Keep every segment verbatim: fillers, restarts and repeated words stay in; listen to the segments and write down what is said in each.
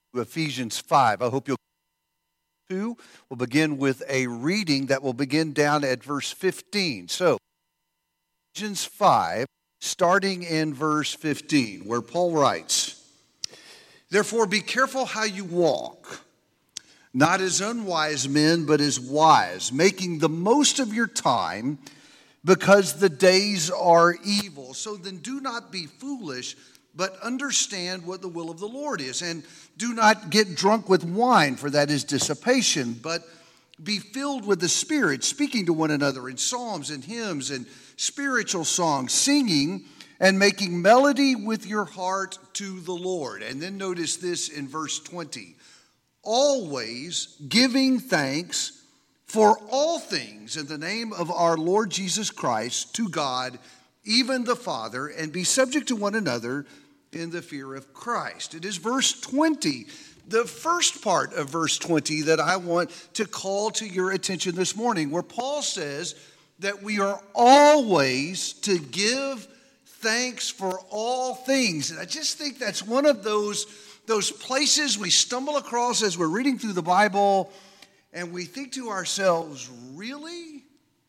Ephesians five. I hope you'll two. We'll begin with a reading that will begin down at verse fifteen. So, Ephesians five, starting in verse fifteen, where Paul writes, "Therefore be careful how you walk, not as unwise men, but as wise, making the most of your time, because the days are evil. So then do not be foolish, but understand what the will of the Lord is. And do not get drunk with wine, for that is dissipation, but be filled with the Spirit, speaking to one another in psalms and hymns and spiritual songs, singing and making melody with your heart to the Lord." And then notice this in verse twenty. "Always giving thanks for all things in the name of our Lord Jesus Christ to God, even the Father, and be subject to one another in the fear of Christ." It is verse twenty, the first part of verse twenty, that I want to call to your attention this morning, where Paul says that we are always to give thanks for all things. And I just think that's one of those, those places we stumble across as we're reading through the Bible, and we think to ourselves, really?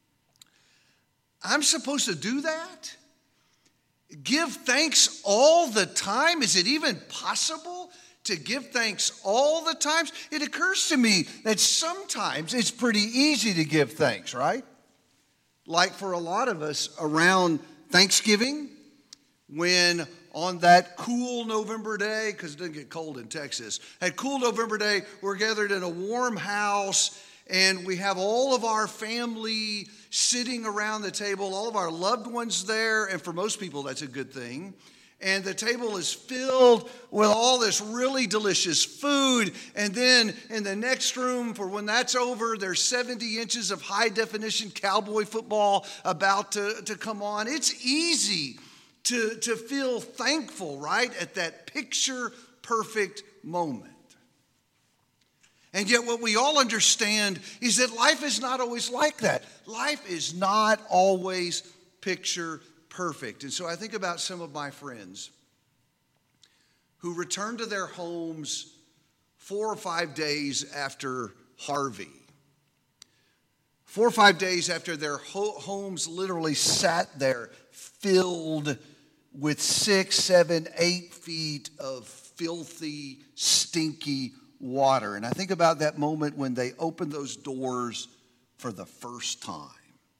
I'm supposed to do that? Give thanks all the time? Is it even possible to give thanks all the time? It occurs to me that sometimes it's pretty easy to give thanks, right? Like for a lot of us around Thanksgiving, when on that cool November day, because it doesn't get cold in Texas, that cool November day, we're gathered in a warm house, and we have all of our family sitting around the table, all of our loved ones there, and for most people that's a good thing. And the table is filled with all this really delicious food. And then in the next room, for when that's over, there's seventy inches of high-definition cowboy football about to, to come on. It's easy to, to feel thankful, right, at that picture-perfect moment. And yet what we all understand is that life is not always like that. Life is not always picture perfect. And so I think about some of my friends who returned to their homes four or five days after Harvey. Four or five days after their ho- homes literally sat there filled with six, seven, eight feet of filthy, stinky water. And I think about that moment when they opened those doors for the first time.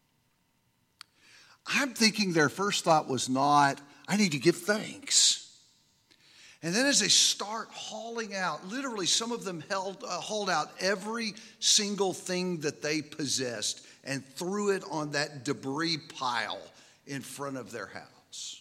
I'm thinking their first thought was not, I need to give thanks. And then as they start hauling out, literally some of them held, uh, hauled out every single thing that they possessed and threw it on that debris pile in front of their house.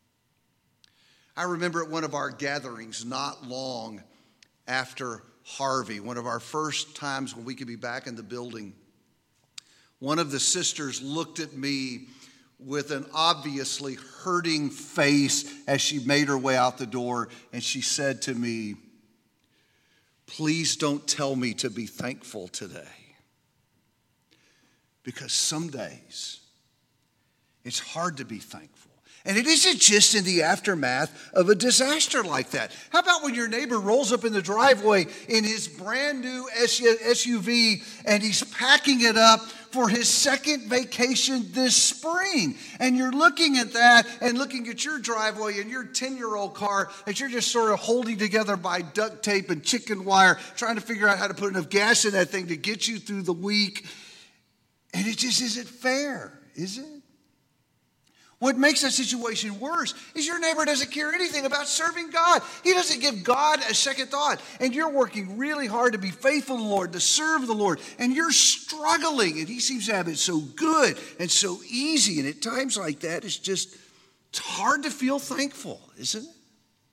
I remember at one of our gatherings not long after Harvey, one of our first times when we could be back in the building, one of the sisters looked at me with an obviously hurting face as she made her way out the door, and she said to me, "Please don't tell me to be thankful today, because some days it's hard to be thankful." And it isn't just in the aftermath of a disaster like that. How about when your neighbor rolls up in the driveway in his brand new S U V and he's packing it up for his second vacation this spring? And you're looking at that and looking at your driveway and your ten-year-old car that you're just sort of holding together by duct tape and chicken wire, trying to figure out how to put enough gas in that thing to get you through the week. And it just isn't fair, is it? What makes that situation worse is your neighbor doesn't care anything about serving God. He doesn't give God a second thought. And you're working really hard to be faithful to the Lord, to serve the Lord. And you're struggling. And he seems to have it so good and so easy. And at times like that, it's just, it's hard to feel thankful, isn't it?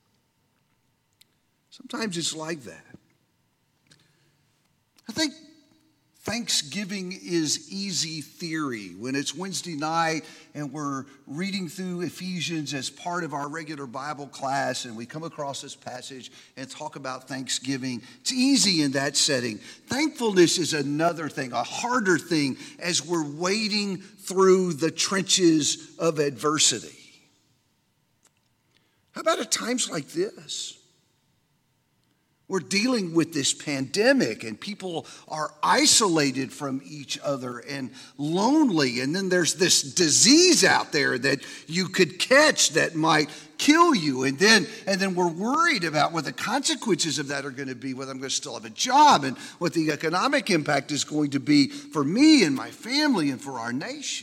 Sometimes it's like that. I think Thanksgiving is easy theory. When it's Wednesday night and we're reading through Ephesians as part of our regular Bible class and we come across this passage and talk about Thanksgiving, it's easy in that setting. Thankfulness is another thing, a harder thing as we're wading through the trenches of adversity. How about at times like this, We're dealing with this pandemic, and people are isolated from each other and lonely. And then there's this disease out there that you could catch that might kill you. And then, and then we're worried about what the consequences of that are going to be, whether I'm going to still have a job, and what the economic impact is going to be for me and my family and for our nation.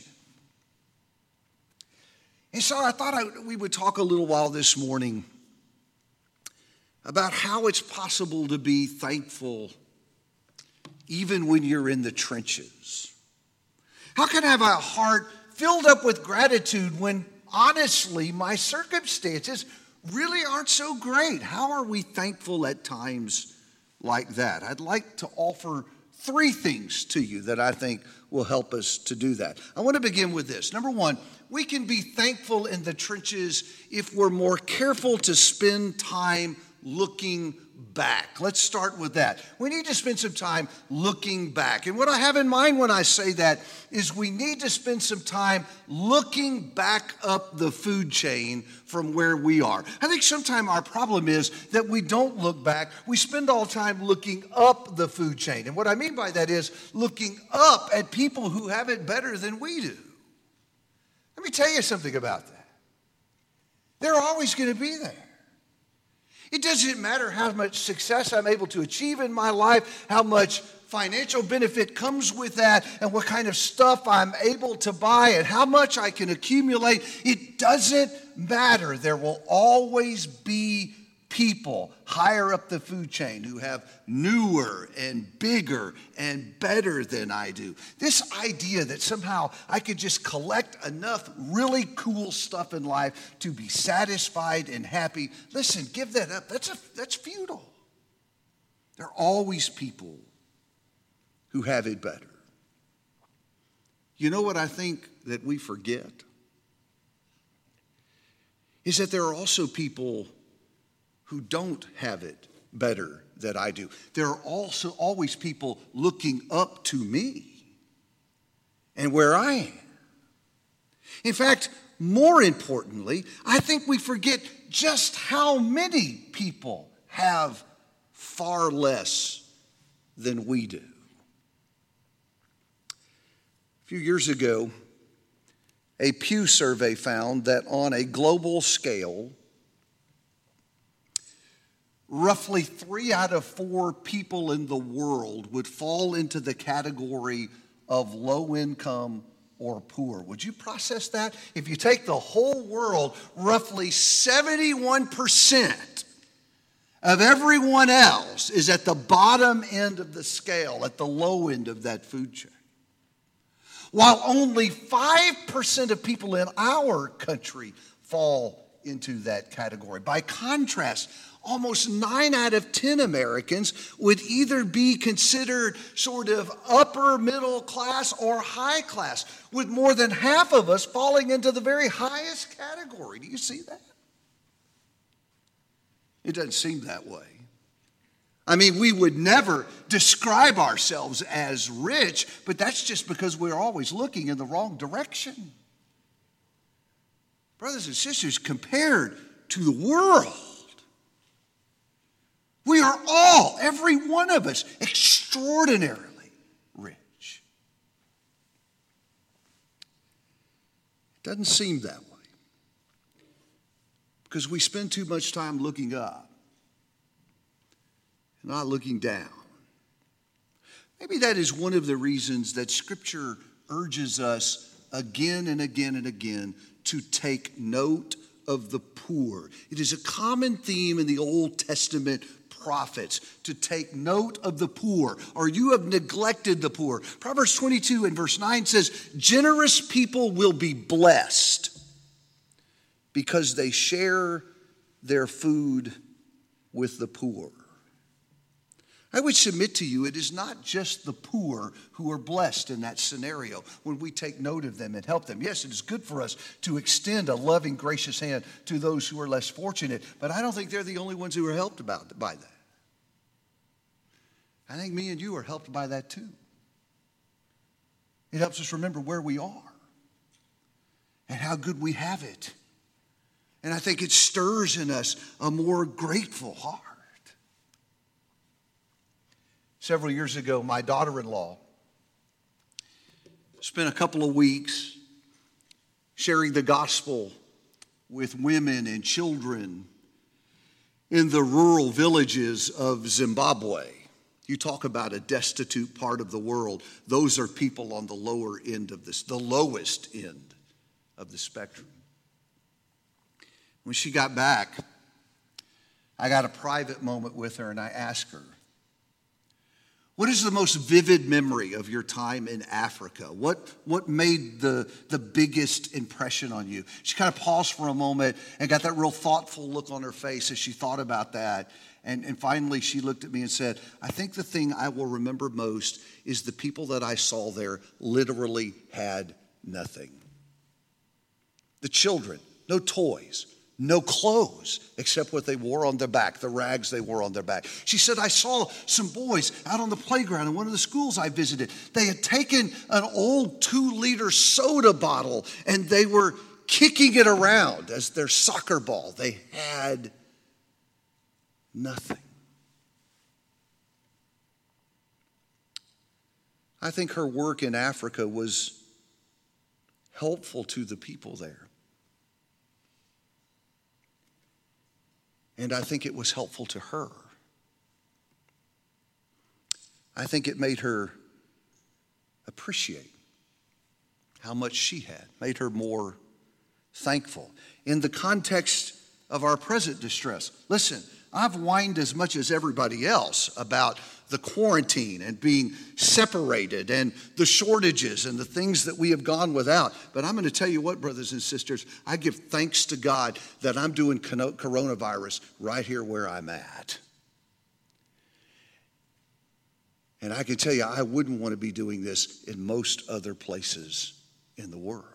And so I thought I, we would talk a little while this morning about how it's possible to be thankful even when you're in the trenches. How can I have a heart filled up with gratitude when honestly my circumstances really aren't so great? How are we thankful at times like that? I'd like to offer three things to you that I think will help us to do that. I want to begin with this. Number one, we can be thankful in the trenches if we're more careful to spend time looking back. Let's start with that. We need to spend some time looking back. And what I have in mind when I say that is we need to spend some time looking back up the food chain from where we are. I think sometimes our problem is that we don't look back. We spend all time looking up the food chain. And what I mean by that is looking up at people who have it better than we do. Let me tell you something about that. They're always going to be there. It doesn't matter how much success I'm able to achieve in my life, how much financial benefit comes with that, and what kind of stuff I'm able to buy, and how much I can accumulate. It doesn't matter. There will always be people higher up the food chain who have newer and bigger and better than I do. This idea that somehow I could just collect enough really cool stuff in life to be satisfied and happy, listen, give that up. That's a, that's futile. There are always people who have it better. You know what I think that we forget? Is that there are also people who don't have it better than I do. There are also always people looking up to me and where I am. In fact, more importantly, I think we forget just how many people have far less than we do. A few years ago, a Pew survey found that on a global scale, roughly three out of four people in the world would fall into the category of low income or poor. Would you process that? If you take the whole world, roughly seventy-one percent of everyone else is at the bottom end of the scale, at the low end of that food chain. While only five percent of people in our country fall into that category. By contrast, almost nine out of ten Americans would either be considered sort of upper middle class or high class, with more than half of us falling into the very highest category. Do you see that? It doesn't seem that way. I mean, we would never describe ourselves as rich, but that's just because we're always looking in the wrong direction. Brothers and sisters, compared to the world, we are all, every one of us, extraordinarily rich. It doesn't seem that way because we spend too much time looking up, not looking down. Maybe that is one of the reasons that Scripture urges us again and again and again to take note of the poor. It is a common theme in the Old Testament prophets to take note of the poor, or you have neglected the poor. Proverbs twenty-two and verse nine says, generous people will be blessed because they share their food with the poor. I would submit to you, it is not just the poor who are blessed in that scenario when we take note of them and help them. Yes, it is good for us to extend a loving, gracious hand to those who are less fortunate, but I don't think they're the only ones who are helped about, by that. I think me and you are helped by that too. It helps us remember where we are and how good we have it. And I think it stirs in us a more grateful heart. Several years ago, my daughter-in-law spent a couple of weeks sharing the gospel with women and children in the rural villages of Zimbabwe. You talk about a destitute part of the world. Those are people on the lower end of this, the lowest end of the spectrum. When she got back, I got a private moment with her and I asked her, what is the most vivid memory of your time in Africa? What, what made the, the biggest impression on you? She kind of paused for a moment and got that real thoughtful look on her face as she thought about that. And, and finally, she looked at me and said, I think the thing I will remember most is the people that I saw there literally had nothing. The children, no toys. No clothes except what they wore on their back, the rags they wore on their back. She said, I saw some boys out on the playground in one of the schools I visited. They had taken an old two-liter soda bottle and they were kicking it around as their soccer ball. They had nothing. I think her work in Africa was helpful to the people there. And I think it was helpful to her. I think it made her appreciate how much she had, made her more thankful. In the context of our present distress, listen, I've whined as much as everybody else about the quarantine and being separated and the shortages and the things that we have gone without. But I'm going to tell you what, brothers and sisters, I give thanks to God that I'm doing coronavirus right here where I'm at. And I can tell you, I wouldn't want to be doing this in most other places in the world.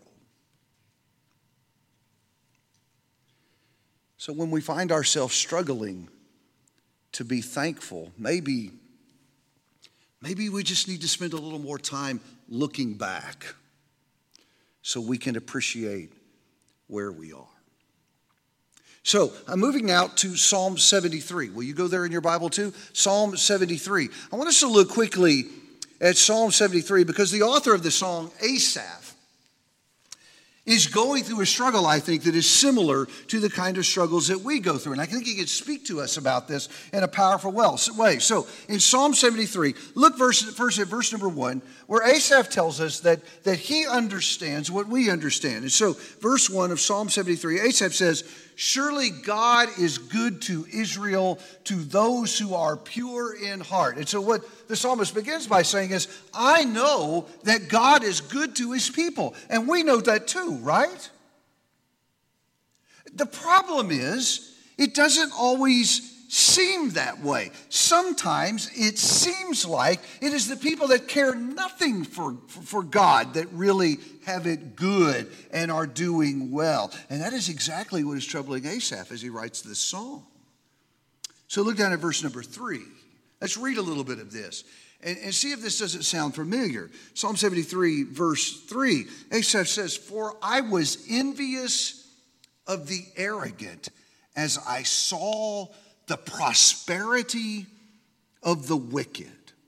So when we find ourselves struggling to be thankful, maybe, maybe we just need to spend a little more time looking back so we can appreciate where we are. So I'm moving out to Psalm seventy-three. Will you go there in your Bible too? Psalm seventy-three. I want us to look quickly at Psalm seventy-three because the author of the song, Asaph, is going through a struggle, I think, that is similar to the kind of struggles that we go through. And I think he can speak to us about this in a powerful way. So in Psalm seventy-three, look verse, first at verse number one, where Asaph tells us that, that he understands what we understand. And so verse one of Psalm seventy-three, Asaph says, surely God is good to Israel, to those who are pure in heart. And so what the psalmist begins by saying is, I know that God is good to his people. And we know that too, right? The problem is, it doesn't always seem that way. Sometimes it seems like it is the people that care nothing for, for, for God that really have it good and are doing well. And that is exactly what is troubling Asaph as he writes this song. So look down at verse number three. Let's read a little bit of this and, and see if this doesn't sound familiar. Psalm seventy-three, verse three. Asaph says, for I was envious of the arrogant as I saw the prosperity of the wicked.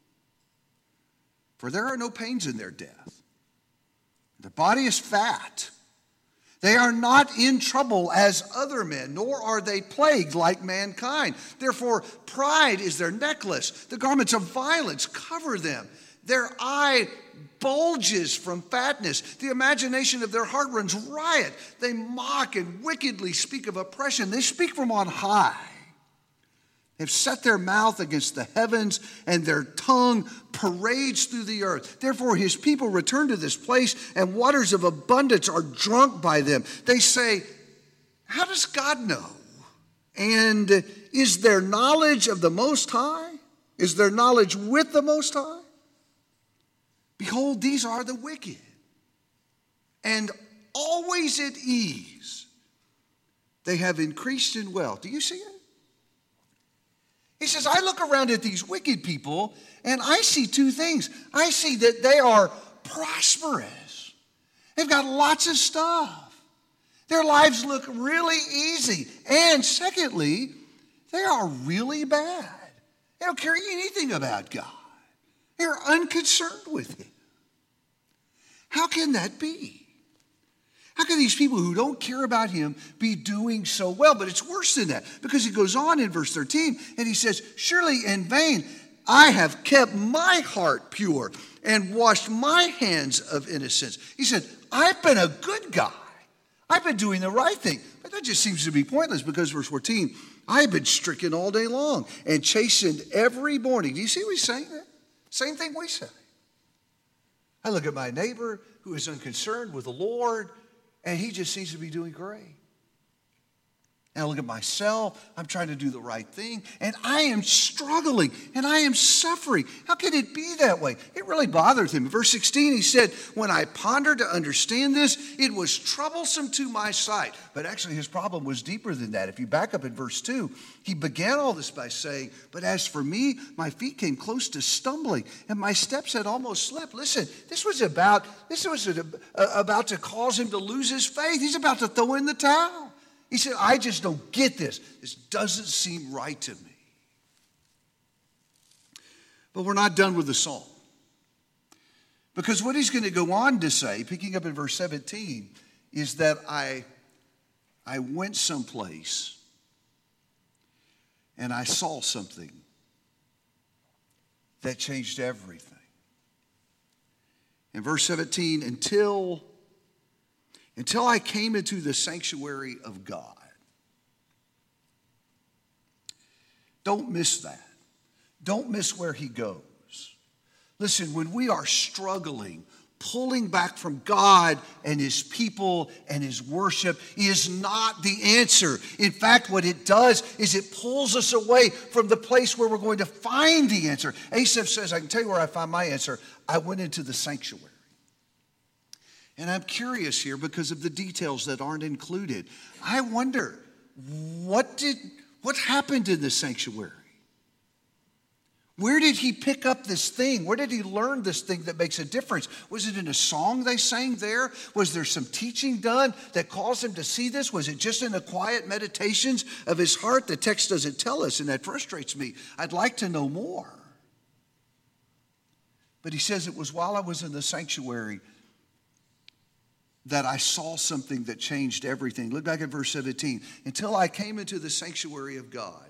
For there are no pains in their death. Their body is fat. They are not in trouble as other men, nor are they plagued like mankind. Therefore, pride is their necklace. The garments of violence cover them. Their eye bulges from fatness. The imagination of their heart runs riot. They mock and wickedly speak of oppression. They speak from on high. They've set their mouth against the heavens, and their tongue parades through the earth. Therefore, his people return to this place, and waters of abundance are drunk by them. They say, how does God know? And is there knowledge of the Most High? Is there knowledge with the Most High? Behold, these are the wicked, and always at ease. They have increased in wealth. Do you see it? He says, I look around at these wicked people and I see two things. I see that they are prosperous. They've got lots of stuff. Their lives look really easy. And secondly, they are really bad. They don't care anything about God. They're unconcerned with him. How can that be? How can these people who don't care about him be doing so well? But it's worse than that, because he goes on in verse thirteen and he says, surely in vain I have kept my heart pure and washed my hands of innocence. He said, I've been a good guy. I've been doing the right thing. But that just seems to be pointless, because verse fourteen, I've been stricken all day long and chastened every morning. Do you see what he's saying there? Same thing we say. I look at my neighbor who is unconcerned with the Lord, and he just seems to be doing great. And I look at myself, I'm trying to do the right thing, and I am struggling, and I am suffering. How can it be that way? It really bothers him. In verse sixteen, he said, when I pondered to understand this, it was troublesome to my sight. But actually, his problem was deeper than that. If you back up in verse two, he began all this by saying, but as for me, my feet came close to stumbling, and my steps had almost slipped. Listen, this was about, this was a, a, about to cause him to lose his faith. He's about to throw in the towel. He said, I just don't get this. This doesn't seem right to me. But we're not done with the psalm. Because what he's going to go on to say, picking up in verse seventeen, is that I, I went someplace and I saw something that changed everything. In verse seventeen, until... Until I came into the sanctuary of God. Don't miss that. Don't miss where he goes. Listen, when we are struggling, pulling back from God and his people and his worship is not the answer. In fact, what it does is it pulls us away from the place where we're going to find the answer. Asaph says, I can tell you where I found my answer. I went into the sanctuary. And I'm curious here because of the details that aren't included. I wonder, what did what happened in the sanctuary? Where did he pick up this thing? Where did he learn this thing that makes a difference? Was it in a song they sang there? Was there some teaching done that caused him to see this? Was it just in the quiet meditations of his heart? The text doesn't tell us, and that frustrates me. I'd like to know more. But he says it was while I was in the sanctuary that I saw something that changed everything. Look back at verse seventeen. Until I came into the sanctuary of God,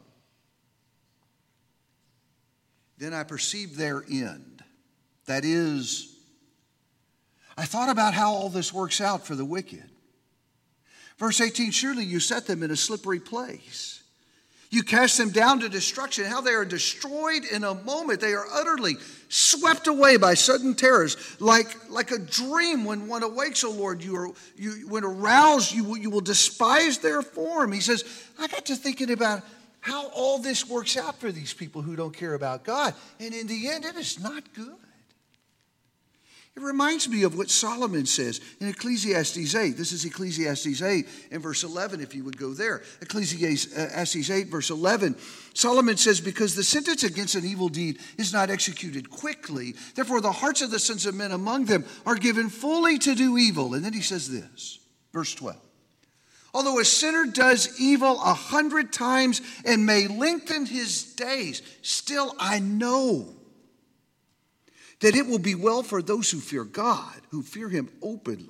then I perceived their end. That is, I thought about how all this works out for the wicked. Verse eighteen, surely you set them in a slippery place. You cast them down to destruction. How they are destroyed in a moment. They are utterly swept away by sudden terrors. Like, like a dream when one awakes, O Lord, you are, you, when aroused, you will, you will despise their form. He says, I got to thinking about how all this works out for these people who don't care about God. And in the end, it is not good. It reminds me of what Solomon says in Ecclesiastes eight. This is Ecclesiastes eight and verse eleven, if you would go there. Ecclesiastes eight, verse eleven. Solomon says, because the sentence against an evil deed is not executed quickly, therefore the hearts of the sons of men among them are given fully to do evil. And then he says this, verse twelve. Although a sinner does evil a hundred times and may lengthen his days, still I know that it will be well for those who fear God, who fear him openly.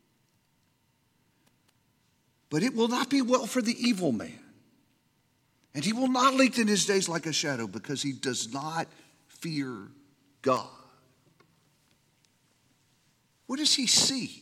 But it will not be well for the evil man. And he will not lengthen his days like a shadow because he does not fear God. What does he see?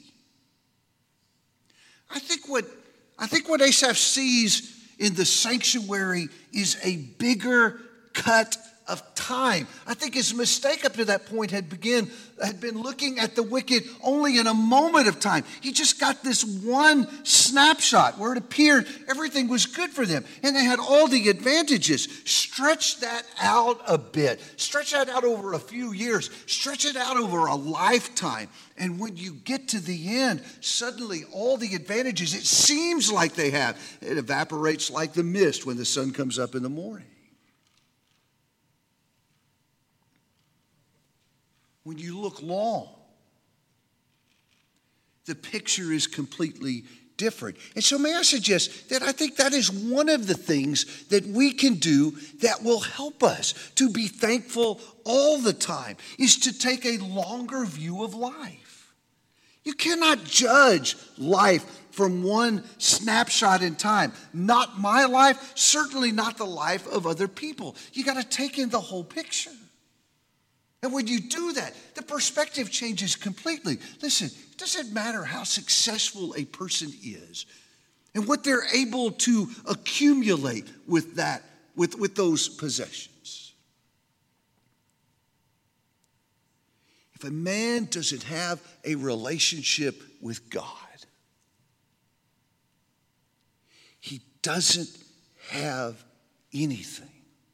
I think what, I think what Asaph sees in the sanctuary is a bigger cut of time. I think his mistake up to that point had begun, had been looking at the wicked only in a moment of time. He just got this one snapshot where it appeared everything was good for them and they had all the advantages. Stretch that out a bit. Stretch that out over a few years. Stretch it out over a lifetime. And when you get to the end, suddenly all the advantages it seems like they have, it evaporates like the mist when the sun comes up in the morning. When you look long, the picture is completely different. And so may I suggest that I think that is one of the things that we can do that will help us to be thankful all the time, is to take a longer view of life. You cannot judge life from one snapshot in time. Not my life, certainly not the life of other people. You got to take in the whole picture. And when you do that, the perspective changes completely. Listen, it doesn't matter how successful a person is and what they're able to accumulate with that, with, with those possessions. If a man doesn't have a relationship with God, he doesn't have anything.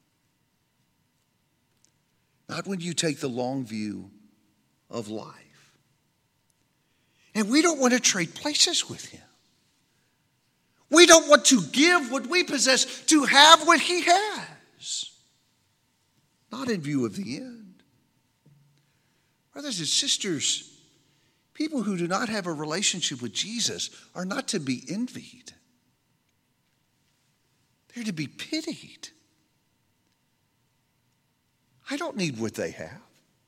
Not when you take the long view of life. And we don't want to trade places with him. We don't want to give what we possess to have what he has. Not in view of the end. Brothers and sisters, people who do not have a relationship with Jesus are not to be envied. They're to be pitied. I don't need what they have.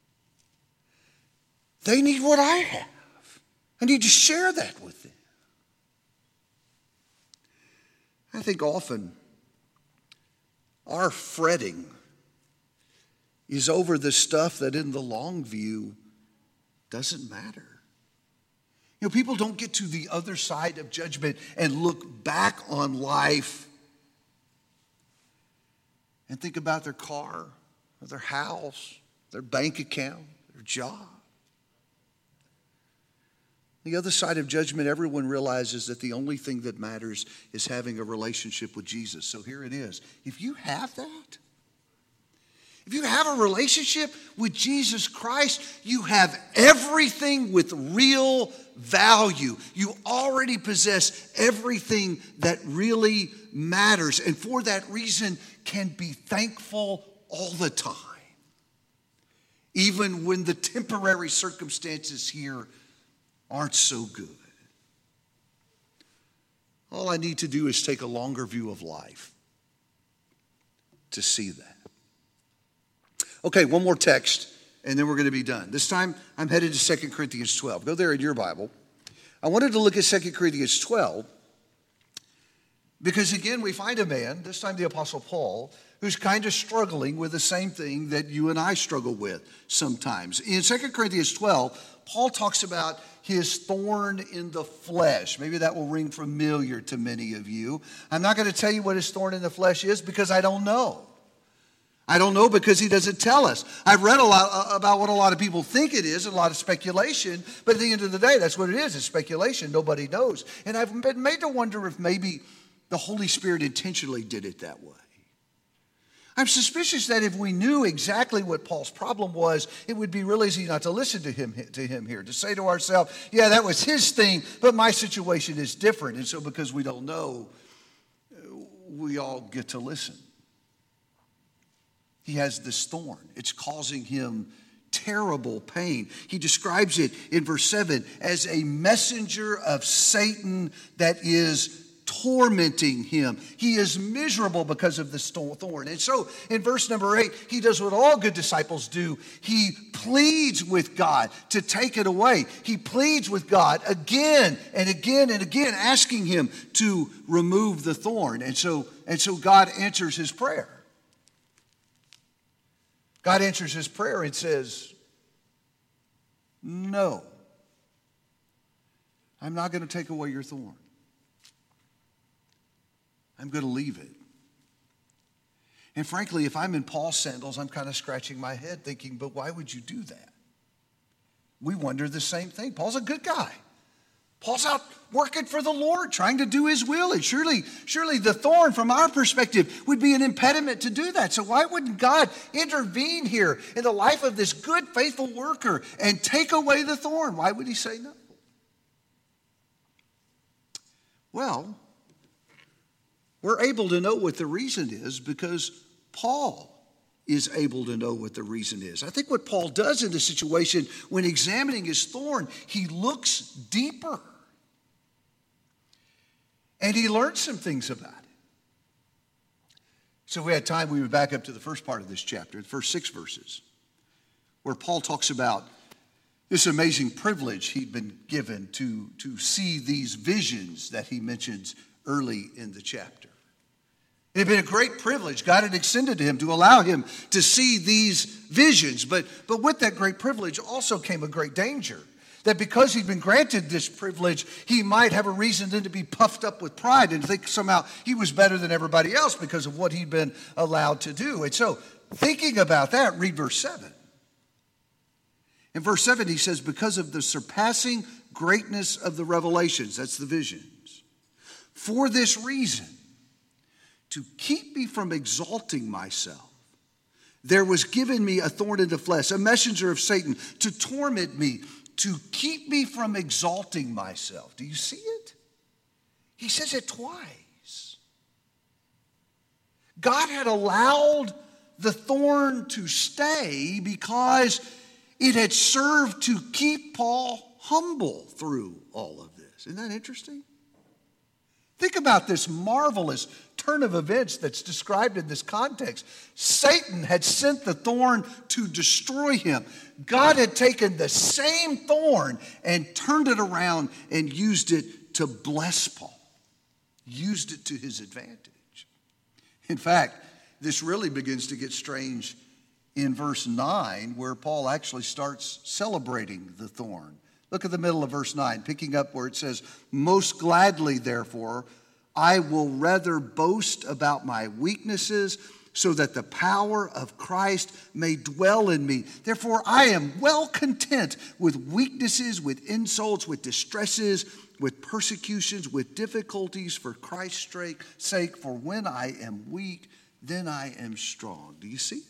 They need what I have. I need to share that with them. I think often our fretting is over the stuff that in the long view doesn't matter. You know, people don't get to the other side of judgment and look back on life and think about their car, or their house, their bank account, their job. The other side of judgment, everyone realizes that the only thing that matters is having a relationship with Jesus. So here it is. If you have that, if you have a relationship with Jesus Christ, you have everything with real value. You already possess everything that really matters. And for that reason, can be thankful all the time, even when the temporary circumstances here aren't so good. All I need to do is take a longer view of life to see that. Okay, one more text, and then we're going to be done. This time, I'm headed to Second Corinthians twelve. Go there in your Bible. I wanted to look at Second Corinthians twelve because, again, we find a man, this time the Apostle Paul, who's kind of struggling with the same thing that you and I struggle with sometimes. In Second Corinthians twelve, Paul talks about his thorn in the flesh. Maybe that will ring familiar to many of you. I'm not going to tell you what his thorn in the flesh is because I don't know. I don't know because he doesn't tell us. I've read a lot about what a lot of people think it is, a lot of speculation, but at the end of the day, that's what it is. It's speculation. Nobody knows. And I've been made to wonder if maybe the Holy Spirit intentionally did it that way. I'm suspicious that if we knew exactly what Paul's problem was, it would be real easy not to listen to him, to him here, to say to ourselves, yeah, that was his thing, but my situation is different. And so because we don't know, we all get to listen. He has this thorn. It's causing him terrible pain. He describes it in verse seven as a messenger of Satan that is tormenting him. He is miserable because of this thorn. And so in verse number eight, he does what all good disciples do. He pleads with God to take it away. He pleads with God again and again and again, asking him to remove the thorn. And so, and so God answers his prayer. God answers his prayer and says, no, I'm not going to take away your thorn. I'm going to leave it. And frankly, if I'm in Paul's sandals, I'm kind of scratching my head thinking, but why would you do that? We wonder the same thing. Paul's a good guy. Paul's out working for the Lord, trying to do his will. And surely, surely the thorn from our perspective would be an impediment to do that. So why wouldn't God intervene here in the life of this good, faithful worker and take away the thorn? Why would he say no? Well, we're able to know what the reason is because Paul is able to know what the reason is. I think what Paul does in this situation when examining his thorn, he looks deeper. And he learned some things about it. So if we had time, we would back up to the first part of this chapter, the first six verses, where Paul talks about this amazing privilege he'd been given to, to see these visions that he mentions early in the chapter. It had been a great privilege. God had extended to him to allow him to see these visions. But, but with that great privilege also came a great danger. That because he'd been granted this privilege, he might have a reason then to be puffed up with pride and think somehow he was better than everybody else because of what he'd been allowed to do. And so, thinking about that, read verse seven. In verse seven, he says, because of the surpassing greatness of the revelations, that's the visions, for this reason, to keep me from exalting myself, there was given me a thorn in the flesh, a messenger of Satan, to torment me, to keep me from exalting myself. Do you see it? He says it twice. God had allowed the thorn to stay because it had served to keep Paul humble through all of this. Isn't that interesting? Think about this marvelous turn of events that's described in this context. Satan had sent the thorn to destroy him. God had taken the same thorn and turned it around and used it to bless Paul, used it to his advantage. In fact, this really begins to get strange in verse nine, where Paul actually starts celebrating the thorn. Look at the middle of verse nine, picking up where it says, most gladly, therefore, I will rather boast about my weaknesses so that the power of Christ may dwell in me. Therefore, I am well content with weaknesses, with insults, with distresses, with persecutions, with difficulties for Christ's sake. For when I am weak, then I am strong. Do you see?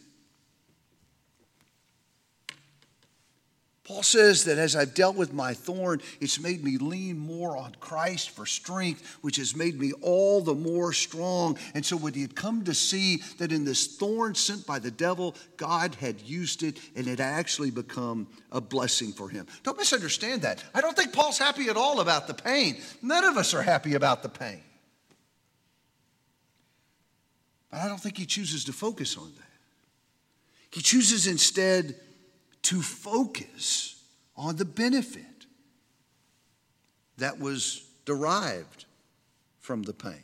Paul says that as I've dealt with my thorn, it's made me lean more on Christ for strength, which has made me all the more strong. And so when he had come to see that in this thorn sent by the devil, God had used it and it had actually become a blessing for him. Don't misunderstand that. I don't think Paul's happy at all about the pain. None of us are happy about the pain. But I don't think he chooses to focus on that. He chooses instead to focus on the benefit that was derived from the pain.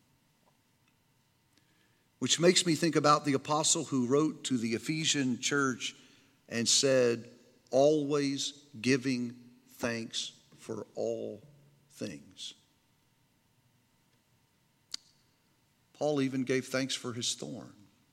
Which makes me think about the apostle who wrote to the Ephesian church and said, always giving thanks for all things. Paul even gave thanks for his thorn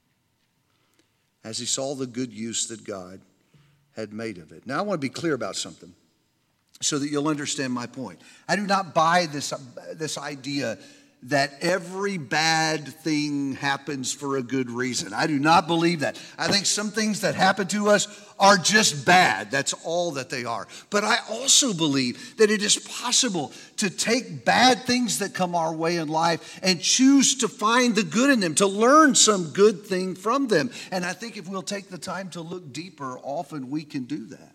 as he saw the good use that God had made of it. Now, I want to be clear about something so that you'll understand my point. I do not buy this, this idea that every bad thing happens for a good reason. I do not believe that. I think some things that happen to us are just bad. That's all that they are. But I also believe that it is possible to take bad things that come our way in life and choose to find the good in them, to learn some good thing from them. And I think if we'll take the time to look deeper, often we can do that.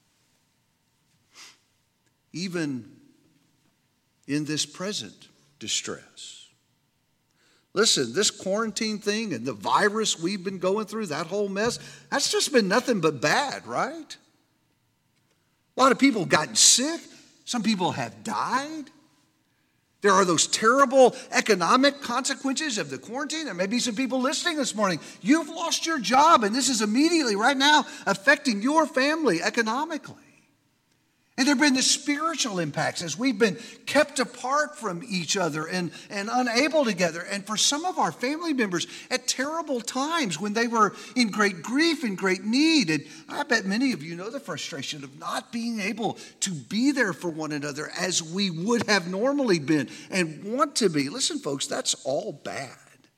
Even in this present distress. Listen, this quarantine thing and the virus we've been going through, that whole mess, that's just been nothing but bad, right? A lot of people have gotten sick. Some people have died. There are those terrible economic consequences of the quarantine. There may be some people listening this morning. You've lost your job, and this is immediately, right now, affecting your family economically. And there have been the spiritual impacts as we've been kept apart from each other and, and unable together. And for some of our family members at terrible times when they were in great grief and great need. And I bet many of you know the frustration of not being able to be there for one another as we would have normally been and want to be. Listen, folks, that's all bad.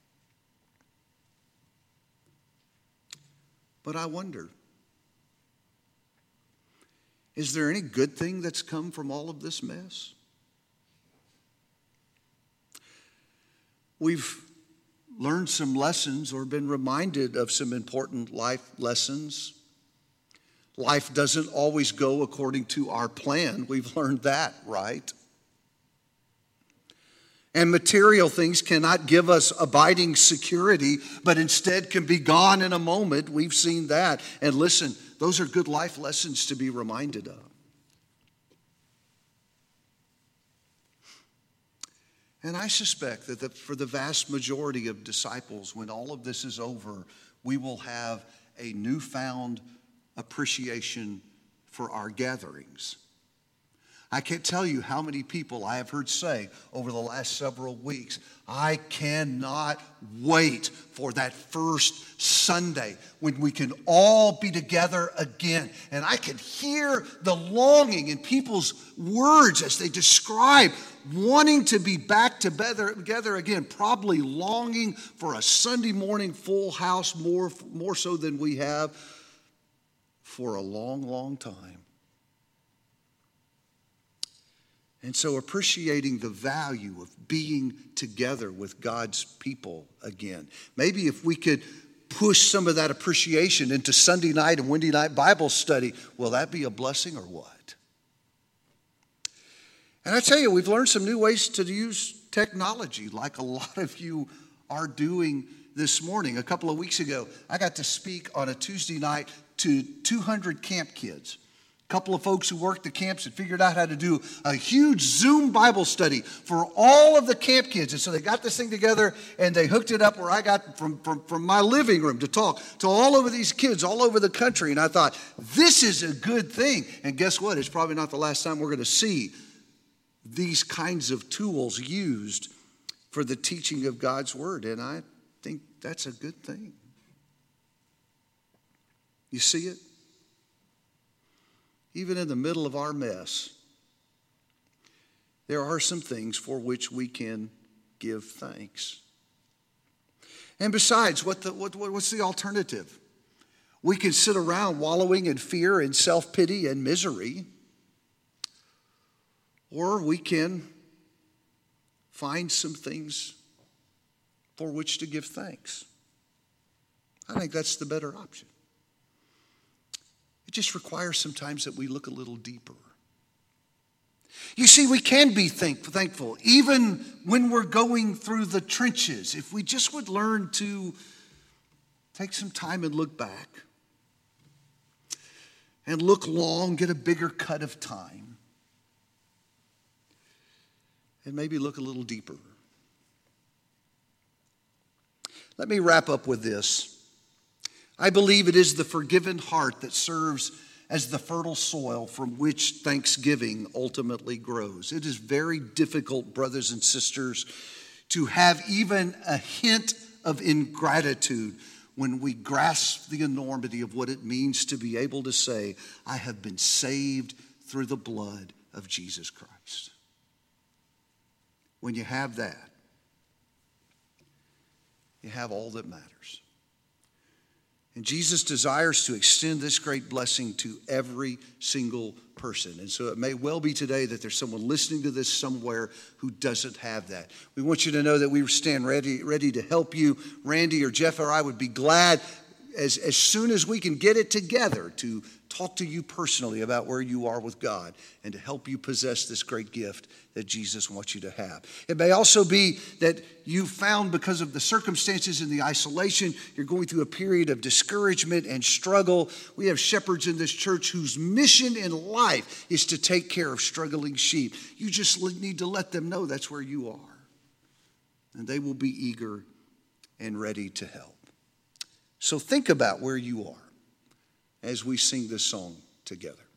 But I wonder, is there any good thing that's come from all of this mess? We've learned some lessons or been reminded of some important life lessons. Life doesn't always go according to our plan. We've learned that, right? And material things cannot give us abiding security, but instead can be gone in a moment. We've seen that. And listen, those are good life lessons to be reminded of. And I suspect that the, for the vast majority of disciples, when all of this is over, we will have a newfound appreciation for our gatherings. I can't tell you how many people I have heard say over the last several weeks, I cannot wait for that first Sunday when we can all be together again. And I can hear the longing in people's words as they describe wanting to be back together, together again, probably longing for a Sunday morning full house more, more so than we have for a long, long time. And so appreciating the value of being together with God's people again. Maybe if we could push some of that appreciation into Sunday night and Wednesday night Bible study, will that be a blessing or what? And I tell you, we've learned some new ways to use technology, like a lot of you are doing this morning. A couple of weeks ago, I got to speak on a Tuesday night to two hundred camp kids. A couple of folks who worked the camps had figured out how to do a huge Zoom Bible study for all of the camp kids. And so they got this thing together and they hooked it up where I got from, from, from my living room to talk to all over these kids all over the country. And I thought, this is a good thing. And guess what? It's probably not the last time we're going to see these kinds of tools used for the teaching of God's word. And I think that's a good thing. You see it? Even in the middle of our mess, there are some things for which we can give thanks. And besides, what the, what, what's the alternative? We can sit around wallowing in fear and self-pity and misery, or we can find some things for which to give thanks. I think that's the better option. It just requires sometimes that we look a little deeper. You see, we can be thank- thankful even when we're going through the trenches. If we just would learn to take some time and look back and look long, get a bigger cut of time, and maybe look a little deeper. Let me wrap up with this. I believe it is the forgiven heart that serves as the fertile soil from which thanksgiving ultimately grows. It is very difficult, brothers and sisters, to have even a hint of ingratitude when we grasp the enormity of what it means to be able to say, I have been saved through the blood of Jesus Christ. When you have that, you have all that matters. And Jesus desires to extend this great blessing to every single person. And so it may well be today that there's someone listening to this somewhere who doesn't have that. We want you to know that we stand ready, ready to help you. Randy or Jeff or I would be glad as, as soon as we can get it together to talk to you personally about where you are with God and to help you possess this great gift that Jesus wants you to have. It may also be that you found because of the circumstances and the isolation, you're going through a period of discouragement and struggle. We have shepherds in this church whose mission in life is to take care of struggling sheep. You just need to let them know that's where you are. And they will be eager and ready to help. So think about where you are as we sing this song together.